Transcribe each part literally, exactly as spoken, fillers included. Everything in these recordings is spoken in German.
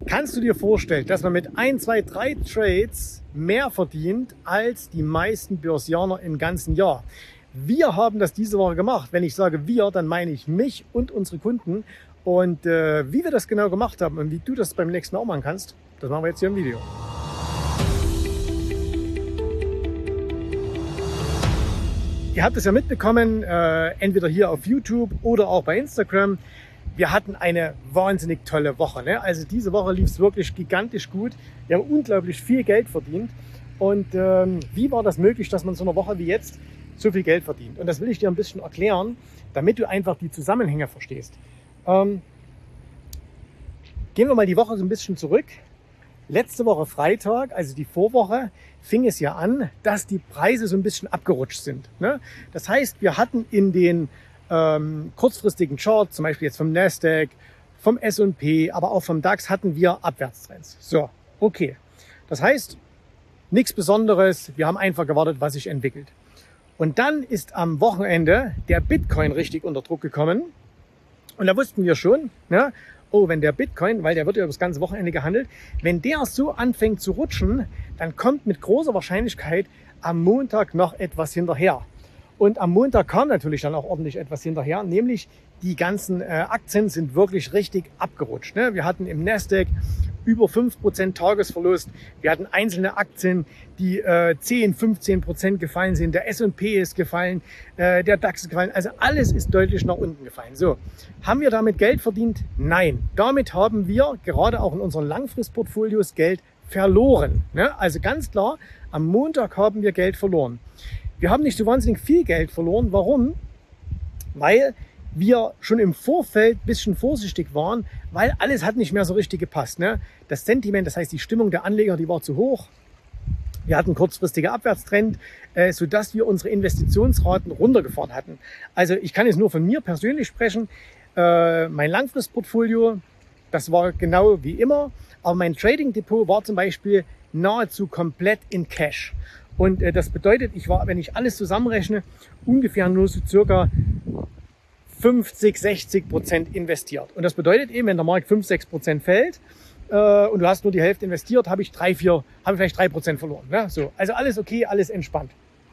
Kannst du dir vorstellen, dass man mit ein, zwei, drei Trades mehr verdient als die meisten Börsianer im ganzen Jahr? Wir haben das diese Woche gemacht. Wenn ich sage wir, dann meine ich mich und unsere Kunden. Und äh, wie wir das genau gemacht haben und wie du das beim nächsten Mal auch machen kannst, das machen wir jetzt hier im Video. Ihr habt es ja mitbekommen, äh, entweder hier auf YouTube oder auch bei Instagram. Wir hatten eine wahnsinnig tolle Woche. Ne? Also diese Woche lief es wirklich gigantisch gut. Wir haben unglaublich viel Geld verdient. Und ähm, wie war das möglich, dass man so eine Woche wie jetzt so viel Geld verdient? Und das will ich dir ein bisschen erklären, damit du einfach die Zusammenhänge verstehst. Ähm, gehen wir mal die Woche so ein bisschen zurück. Letzte Woche Freitag, also die Vorwoche, fing es ja an, dass die Preise so ein bisschen abgerutscht sind. Ne? Das heißt, wir hatten in den ähm, kurzfristigen Charts, zum Beispiel jetzt vom Nasdaq, vom S und P, aber auch vom DAX, hatten wir Abwärtstrends. So, okay. Das heißt, nichts Besonderes, wir haben einfach gewartet, was sich entwickelt. Und dann ist am Wochenende der Bitcoin richtig unter Druck gekommen. Und da wussten wir schon, ne, oh, wenn der Bitcoin, weil der wird ja über das ganze Wochenende gehandelt, wenn der so anfängt zu rutschen, dann kommt mit großer Wahrscheinlichkeit am Montag noch etwas hinterher. Und am Montag kam natürlich dann auch ordentlich etwas hinterher, nämlich die ganzen äh, Aktien sind wirklich richtig abgerutscht. Ne? Wir hatten im Nasdaq über fünf Prozent Tagesverlust. Wir hatten einzelne Aktien, die äh, zehn, fünfzehn Prozent gefallen sind. Der S und P ist gefallen, äh, der DAX ist gefallen. Also alles ist deutlich nach unten gefallen. So, haben wir damit Geld verdient? Nein. Damit haben wir gerade auch in unseren Langfristportfolios Geld verloren. Ne? Also ganz klar, am Montag haben wir Geld verloren. Wir haben nicht so wahnsinnig viel Geld verloren. Warum? Weil wir schon im Vorfeld ein bisschen vorsichtig waren, weil alles hat nicht mehr so richtig gepasst. Ne? Das Sentiment, das heißt die Stimmung der Anleger, die war zu hoch. Wir hatten kurzfristige Abwärtstrend, äh, sodass wir unsere Investitionsraten runtergefahren hatten. Also ich kann jetzt nur von mir persönlich sprechen. Äh, mein Langfristportfolio, das war genau wie immer, aber mein Trading Depot war zum Beispiel nahezu komplett in Cash. Und äh, das bedeutet, ich war, wenn ich alles zusammenrechne, ungefähr nur so circa fünfzig, sechzig Prozent investiert. Und das bedeutet eben, wenn der Markt fünf, sechs Prozent fällt äh, und du hast nur die Hälfte investiert, habe ich drei, vier, habe ich vielleicht drei Prozent verloren. Ne? So, also alles okay, alles entspannt.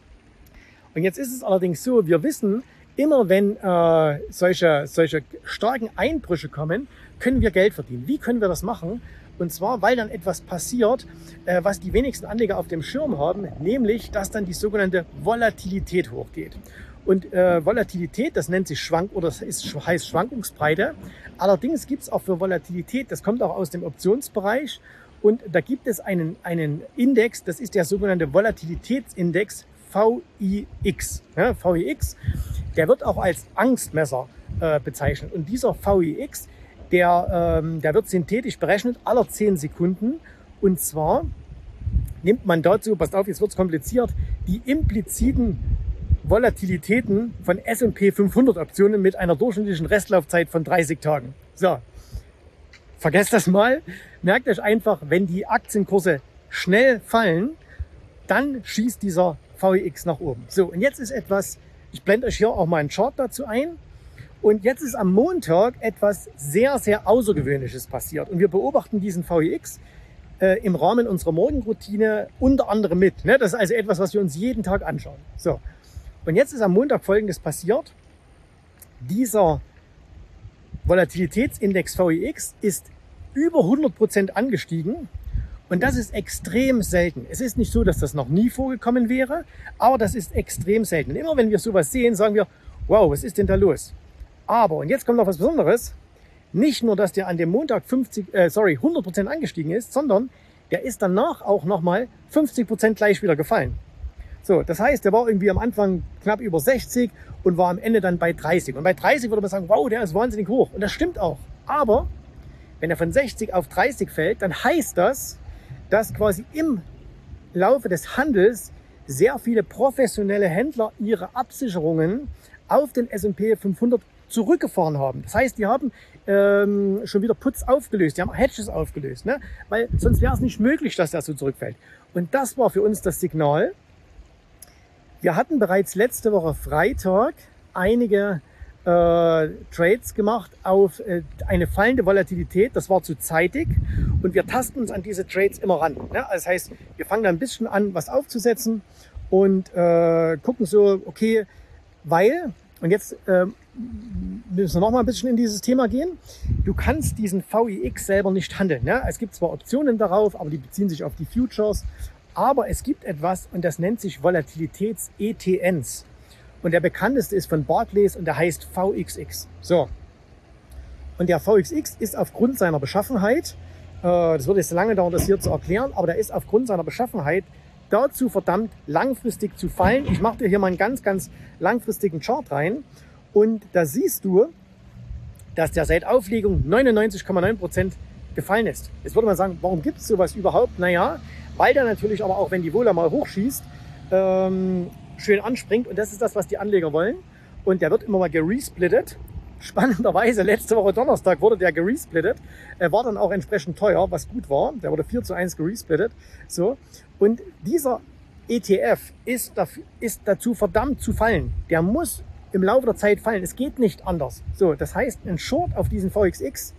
Und jetzt ist es allerdings so, wir wissen, immer wenn äh, solche, solche starken Einbrüche kommen, können wir Geld verdienen. Wie können wir das machen? Und zwar, weil dann etwas passiert, äh, was die wenigsten Anleger auf dem Schirm haben, nämlich, dass dann die sogenannte Volatilität hochgeht. Und äh, Volatilität, das nennt sich Schwank oder das ist, heißt Schwankungsbreite. Allerdings gibt es auch für Volatilität, das kommt auch aus dem Optionsbereich. Und da gibt es einen, einen Index, das ist der sogenannte Volatilitätsindex V I X. Ja, V I X, der wird auch als Angstmesser äh, bezeichnet. Und dieser V I X, der, ähm, der wird synthetisch berechnet aller zehn Sekunden. Und zwar nimmt man dazu, passt auf, jetzt wird es kompliziert, die impliziten Volatilitäten von S und P fünfhundert Optionen mit einer durchschnittlichen Restlaufzeit von dreißig Tagen. So, vergesst das mal. Merkt euch einfach, wenn die Aktienkurse schnell fallen, dann schießt dieser V I X nach oben. So, und jetzt ist etwas, ich blende euch hier auch mal einen Chart dazu ein. Und jetzt ist am Montag etwas sehr, sehr Außergewöhnliches passiert. Und wir beobachten diesen V I X äh, im Rahmen unserer Morgenroutine unter anderem mit. Ne? Das ist also etwas, was wir uns jeden Tag anschauen. So. Und jetzt ist am Montag Folgendes passiert. Dieser Volatilitätsindex V I X ist über hundert Prozent angestiegen. Und das ist extrem selten. Es ist nicht so, dass das noch nie vorgekommen wäre, aber das ist extrem selten. Und immer wenn wir sowas sehen, sagen wir, wow, was ist denn da los? Aber, und jetzt kommt noch was Besonderes, nicht nur, dass der an dem Montag fünfzig, äh, sorry, hundert Prozent angestiegen ist, sondern der ist danach auch nochmal fünfzig Prozent gleich wieder gefallen. So, das heißt, der war irgendwie am Anfang knapp über sechzig und war am Ende dann bei dreißig. Und bei dreißig würde man sagen, wow, der ist wahnsinnig hoch. Und das stimmt auch. Aber wenn er von sechzig auf dreißig fällt, dann heißt das, dass quasi im Laufe des Handels sehr viele professionelle Händler ihre Absicherungen auf den S und P fünfhundert zurückgefahren haben. Das heißt, die haben ähm, schon wieder Puts aufgelöst, die haben Hedges aufgelöst, ne? Weil sonst wäre es nicht möglich, dass der so zurückfällt. Und das war für uns das Signal. Wir hatten bereits letzte Woche Freitag einige äh, Trades gemacht auf äh, eine fallende Volatilität. Das war zu zeitig und wir tasten uns an diese Trades immer ran. Ne? Das heißt, wir fangen da ein bisschen an, was aufzusetzen und äh, gucken so, okay, weil, und jetzt äh, müssen wir noch mal ein bisschen in dieses Thema gehen, du kannst diesen V I X selber nicht handeln. Ne? Es gibt zwar Optionen darauf, aber die beziehen sich auf die Futures, aber es gibt etwas und das nennt sich Volatilitäts-E T Ns. Und der bekannteste ist von Barclays und der heißt V X X. So. Und der V X X ist aufgrund seiner Beschaffenheit, äh, das würde jetzt lange dauern, das hier zu erklären, aber der ist aufgrund seiner Beschaffenheit dazu verdammt, langfristig zu fallen. Ich mache dir hier mal einen ganz, ganz langfristigen Chart rein. Und da siehst du, dass der seit Auflegung neunundneunzig Komma neun Prozent gefallen ist. Jetzt würde man sagen, warum gibt es sowas überhaupt? Naja, weil der natürlich aber auch, wenn die Vola mal hochschießt, ähm, schön anspringt. Und das ist das, was die Anleger wollen. Und der wird immer mal geresplittet. Spannenderweise, letzte Woche Donnerstag wurde der geresplittet. Er war dann auch entsprechend teuer, was gut war. Der wurde vier zu eins geresplittet. So. Und dieser E T F ist, dafür, ist dazu verdammt zu fallen. Der muss im Laufe der Zeit fallen. Es geht nicht anders. So, das heißt, ein Short auf diesen V X X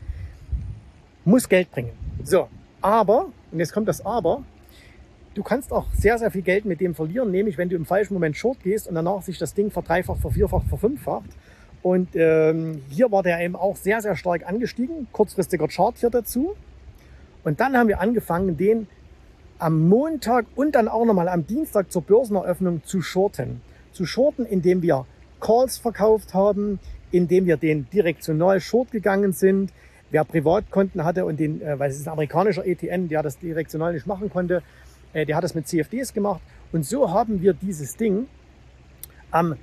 muss Geld bringen. So, aber, und jetzt kommt das Aber, du kannst auch sehr, sehr viel Geld mit dem verlieren, nämlich wenn du im falschen Moment Short gehst und danach sich das Ding verdreifacht, vervierfacht, verfünffacht. Und ähm, hier war der eben auch sehr, sehr stark angestiegen. Kurzfristiger Chart hier dazu. Und dann haben wir angefangen, den am Montag und dann auch nochmal am Dienstag zur Börseneröffnung zu shorten. Zu shorten, indem wir Calls verkauft haben, indem wir den direktional short gegangen sind. Wer Privatkonten hatte und den, äh, weil es ist ein amerikanischer E T N, der das direktional nicht machen konnte, äh, der hat das mit C F Ds gemacht. Und so haben wir dieses Ding am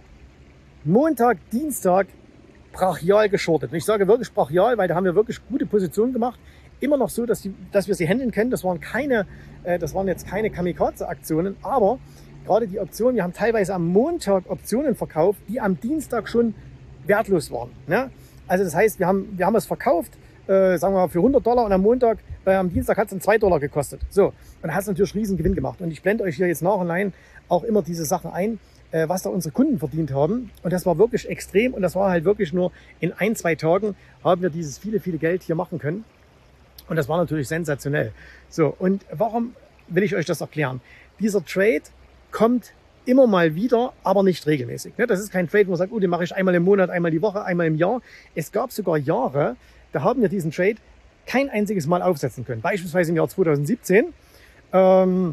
Montag, Dienstag brachial geschortet. Und ich sage wirklich brachial, weil da haben wir wirklich gute Positionen gemacht. Immer noch so, dass, die, dass wir sie handeln können. Das waren keine, äh, das waren jetzt keine Kamikaze-Aktionen, aber gerade die Optionen, wir haben teilweise am Montag Optionen verkauft, die am Dienstag schon wertlos waren. Ne? Also das heißt, wir haben, wir haben es verkauft, äh, sagen wir mal für hundert Dollar und am Montag, äh, am Dienstag hat es dann zwei Dollar gekostet. So, und da hat es natürlich riesen Gewinn gemacht. Und ich blende euch hier jetzt nach und rein auch immer diese Sachen ein, äh, was da unsere Kunden verdient haben. Und das war wirklich extrem und das war halt wirklich nur in ein, zwei Tagen haben wir dieses viele, viele Geld hier machen können. Und das war natürlich sensationell. So, und warum will ich euch das erklären? Dieser Trade kommt immer mal wieder, aber nicht regelmäßig. Das ist kein Trade, wo man sagt, oh, den mache ich einmal im Monat, einmal die Woche, einmal im Jahr. Es gab sogar Jahre, da haben wir diesen Trade kein einziges Mal aufsetzen können. Beispielsweise im Jahr zweitausendsiebzehn. Ähm,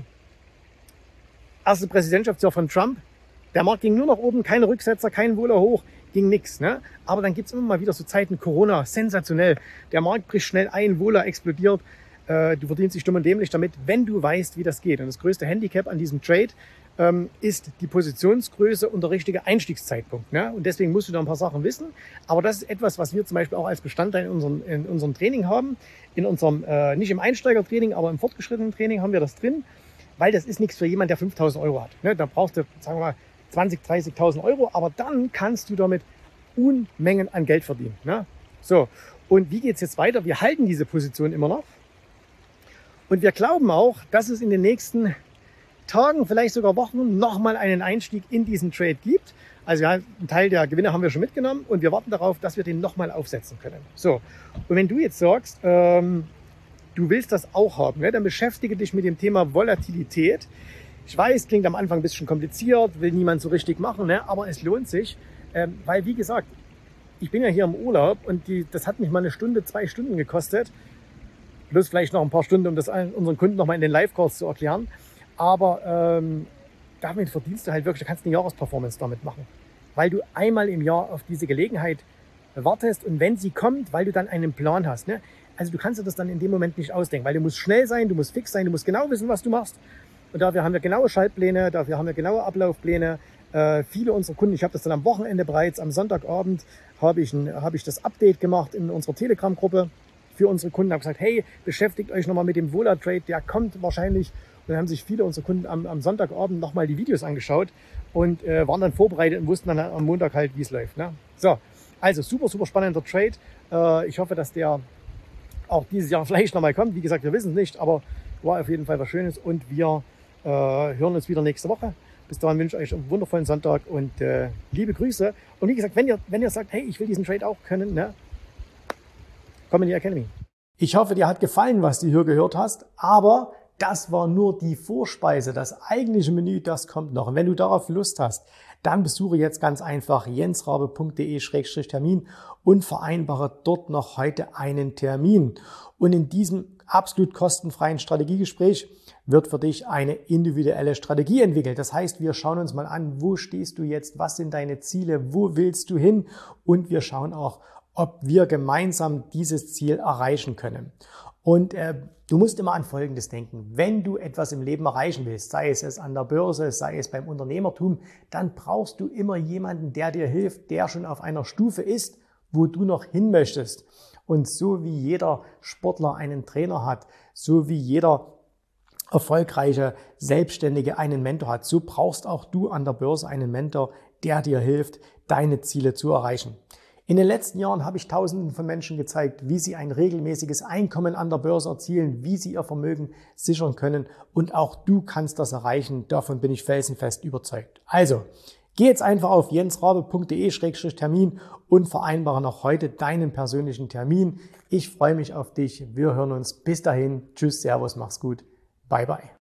erste Präsidentschaftsjahr von Trump. Der Markt ging nur nach oben, keine Rücksetzer, kein Wohler hoch, ging nichts. Ne? Aber dann gibt es immer mal wieder so Zeiten, Corona, sensationell. Der Markt bricht schnell ein, Wohler explodiert. Äh, du verdienst dich dumm und dämlich damit, wenn du weißt, wie das geht. Und das größte Handicap an diesem Trade ähm, ist die Positionsgröße und der richtige Einstiegszeitpunkt. Ne? Und deswegen musst du da ein paar Sachen wissen. Aber das ist etwas, was wir zum Beispiel auch als Bestandteil in unserem, in unserem Training haben. In unserem, äh, nicht im Einsteigertraining, aber im fortgeschrittenen Training haben wir das drin. Weil das ist nichts für jemanden, der fünftausend Euro hat. Ne? Da brauchst du, sagen wir mal, zwanzigtausend, dreißigtausend Euro. Aber dann kannst du damit Unmengen an Geld verdienen. Ne? So, und wie geht es jetzt weiter? Wir halten diese Position immer noch. Und wir glauben auch, dass es in den nächsten Tagen, vielleicht sogar Wochen, nochmal einen Einstieg in diesen Trade gibt. Also ja, einen Teil der Gewinne haben wir schon mitgenommen und wir warten darauf, dass wir den nochmal aufsetzen können. So, und wenn du jetzt sagst, ähm, du willst das auch haben, ne, dann beschäftige dich mit dem Thema Volatilität. Ich weiß, klingt am Anfang ein bisschen kompliziert, will niemand so richtig machen, ne, aber es lohnt sich, ähm, weil wie gesagt, ich bin ja hier im Urlaub und die, das hat mich mal eine Stunde, zwei Stunden gekostet. Plus vielleicht noch ein paar Stunden, um das unseren Kunden nochmal in den Live-Calls zu erklären. Aber ähm, damit verdienst du halt wirklich, du kannst eine Jahresperformance damit machen. Weil du einmal im Jahr auf diese Gelegenheit wartest und wenn sie kommt, weil du dann einen Plan hast. Ne? Also du kannst dir das dann in dem Moment nicht ausdenken, weil du musst schnell sein, du musst fix sein, du musst genau wissen, was du machst. Und dafür haben wir genaue Schaltpläne, dafür haben wir genaue Ablaufpläne. Äh, viele unserer Kunden, ich habe das dann am Wochenende bereits, am Sonntagabend habe ich, ein, habe ich das Update gemacht in unserer Telegram-Gruppe für unsere Kunden. Ich habe gesagt, hey, beschäftigt euch nochmal mit dem Vola-Trade, der kommt wahrscheinlich. Und dann haben sich viele unserer Kunden am, am Sonntagabend nochmal die Videos angeschaut und äh, waren dann vorbereitet und wussten dann am Montag halt, wie es läuft. Ne? So, also super, super spannender Trade. Äh, ich hoffe, dass der auch dieses Jahr vielleicht nochmal kommt. Wie gesagt, wir wissen es nicht, aber war auf jeden Fall was Schönes und wir äh, hören uns wieder nächste Woche. Bis dahin wünsche ich euch einen wundervollen Sonntag und äh, liebe Grüße. Und wie gesagt, wenn ihr, wenn ihr sagt, hey, ich will diesen Trade auch können, ne, komm in die Academy. Ich hoffe, dir hat gefallen, was du hier gehört hast, aber das war nur die Vorspeise. Das eigentliche Menü, das kommt noch. Und wenn du darauf Lust hast, dann besuche jetzt ganz einfach jensrabe punkt de Schrägstrich Termin und vereinbare dort noch heute einen Termin. Und in diesem absolut kostenfreien Strategiegespräch wird für dich eine individuelle Strategie entwickelt. Das heißt, wir schauen uns mal an, wo stehst du jetzt, was sind deine Ziele, wo willst du hin, und wir schauen auch, ob wir gemeinsam dieses Ziel erreichen können. Und äh, du musst immer an Folgendes denken: Wenn du etwas im Leben erreichen willst, sei es es an der Börse, sei es beim Unternehmertum, dann brauchst du immer jemanden, der dir hilft, der schon auf einer Stufe ist, wo du noch hin möchtest. Und so wie jeder Sportler einen Trainer hat, so wie jeder erfolgreiche Selbstständige einen Mentor hat, so brauchst auch du an der Börse einen Mentor, der dir hilft, deine Ziele zu erreichen. In den letzten Jahren habe ich Tausenden von Menschen gezeigt, wie sie ein regelmäßiges Einkommen an der Börse erzielen, wie sie ihr Vermögen sichern können, und auch du kannst das erreichen. Davon bin ich felsenfest überzeugt. Also, geh jetzt einfach auf jensrabe punkt de Schrägstrich Termin und vereinbare noch heute deinen persönlichen Termin. Ich freue mich auf dich. Wir hören uns. Bis dahin. Tschüss, Servus, mach's gut. Bye, bye.